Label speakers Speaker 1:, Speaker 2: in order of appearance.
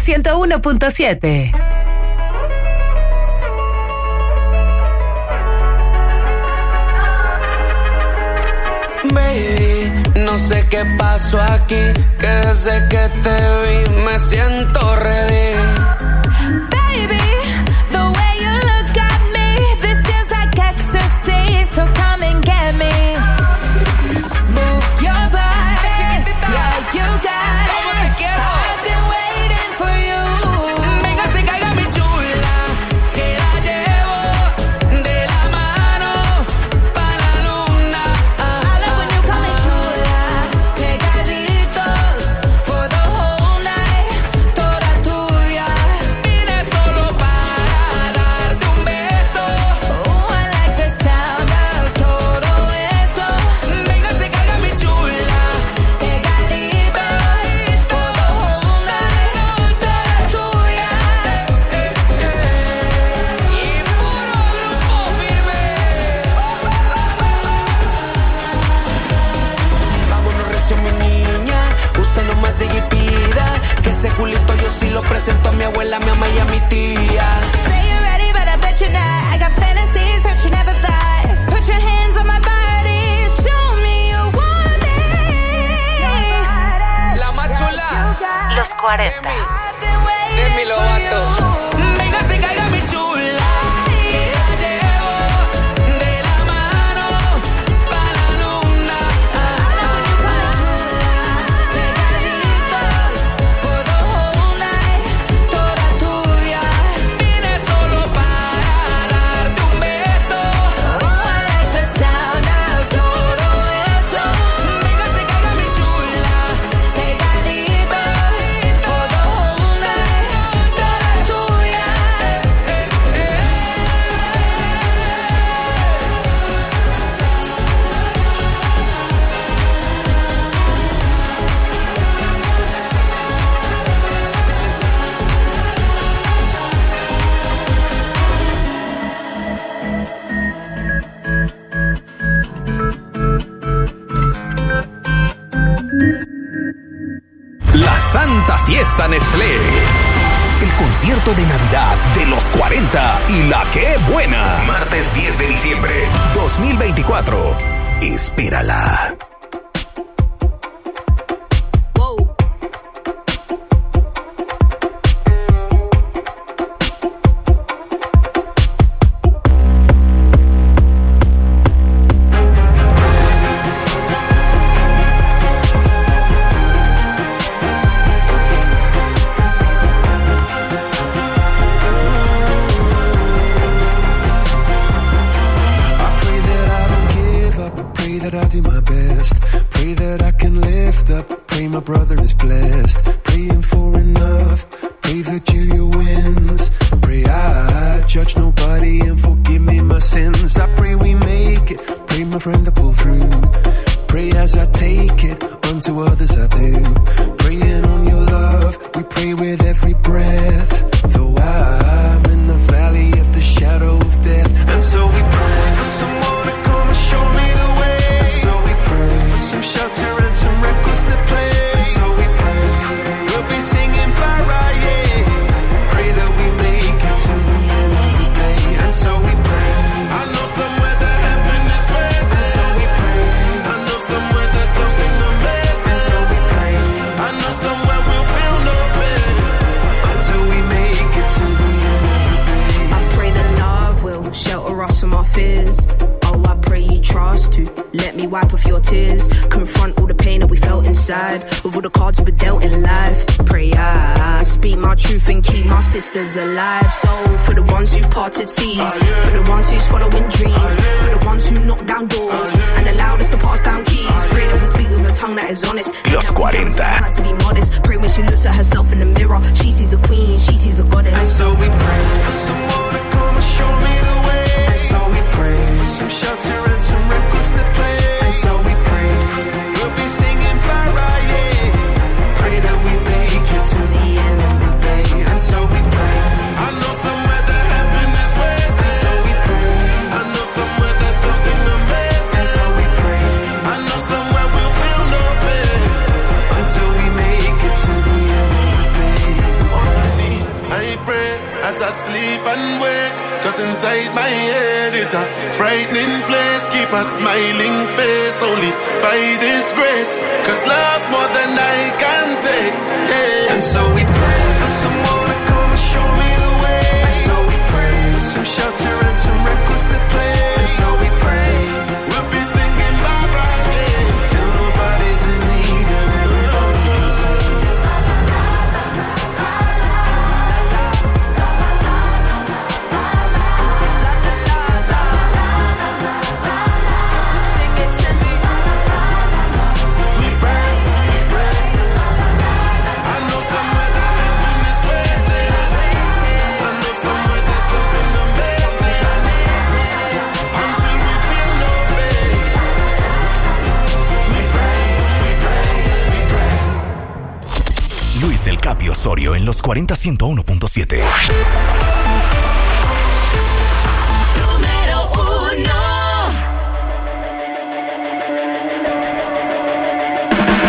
Speaker 1: 101.7.
Speaker 2: Baby, no sé qué pasó aquí, que desde que te vi me siento ready.
Speaker 3: Baby, the way you look at me, this feels like ecstasy, so come and get me. Move your body, yeah, you got it. I've been waiting for you.
Speaker 2: Venga, se caiga mi chula, que la llevo de la mano pa' la luna.
Speaker 3: I love when you call me chula, pegaditos for the whole night, toda tuya.
Speaker 2: Vine solo para darte un beso.
Speaker 3: Oh, I like the sound of todo eso.
Speaker 2: Venga, se caiga mi chula,
Speaker 3: Pegaditos for the whole night, toda tuya.
Speaker 2: y puro grupo firme. Vámonos recio, mi niña, usted nomás diga y pida, que ese culito yo sí lo presento a mi abuela, a mi mamá y a mi tía.
Speaker 3: Say you're ready, but I bet you're not. I got fantasies that you never thought. Put your hands on my body, show me you want it.
Speaker 2: La más chula,
Speaker 1: Los 40.
Speaker 3: I've been waiting
Speaker 2: Demi Lovato.
Speaker 3: for you.
Speaker 2: Venga, se caiga mi chula, que la llevo de la mano pa' la luna.
Speaker 3: I love when you call me chula, pegaditos for the whole night, toda tuya.
Speaker 2: Vine solo para darte un beso.
Speaker 3: Oh, I like the sound of todo eso.
Speaker 2: Venga, se caiga mi chula,
Speaker 3: Pegaditos for the whole night, toda tuya.
Speaker 4: La Santa Fiesta Nestlé. El concierto de Navidad de los 40 y la ¡Qué buena! Martes 10 de diciembre 2024. Espérala.
Speaker 5: I pray that I don't give up. I pray that I do my best. Pray that I can lift up. Pray my brother is blessed. Praying for enough. Pray that Julia wins. Pray I judge nobody and forgive me my sins. I pray we make it. Pray my friend to pull through. Pray as I take it. Unto others I do. Praying on your love. We pray with every breath. Though I'm in the valley of the shadow of death. And so we pray for someone to come and show me the way. And so we pray for some shelter and some records to play. And so we pray we'll be singing Friday. Pray that we make it to the end of the day. And so we pray. I know somewhere that heaven is waiting. And so we pray. I know somewhere there's something amazing. And so we pray. I know somewhere we'll feel no pain until we make it to the end of the day.
Speaker 6: I pray that love will shelter us from our fears. Oh, I pray you trust to let me wipe off your tears. Confront all the pain that we felt inside with all the cards we were dealt in life. Pray I speak my truth and keep my sisters alive. So for the ones who parted seas, for the ones who's following dreams, for the ones who knock down doors and allowed us to pass down keys. Pray that we speak with a tongue that is honest.
Speaker 4: Los 40.
Speaker 6: Has to be modest. Pray when she looks at herself in the mirror, she sees a queen, she sees a goddess.
Speaker 5: And so we pray for someone to come and show me the way. And so we pray for some shelter and some records to play. And so we pray we'll be singing Friday. Pray that we make it to the end of the day. And so we pray. I know somewhere that heaven is waiting. And so we pray. I know somewhere there's something amazing. And so we pray. I know somewhere we'll feel no pain until we make it to the end of the day.
Speaker 1: I sleep and wake, cause inside my head is a frightening place. Keep a smiling face only by this grace, cause love's more than I can take, yeah. And so we pray for someone to come and show me the way. And so we pray for some shelter and some records to play. And so we pray we'll be singing bye bye, yeah, till nobody's in need anymore.
Speaker 4: Luis El Capi Osorio en los 40 101.7.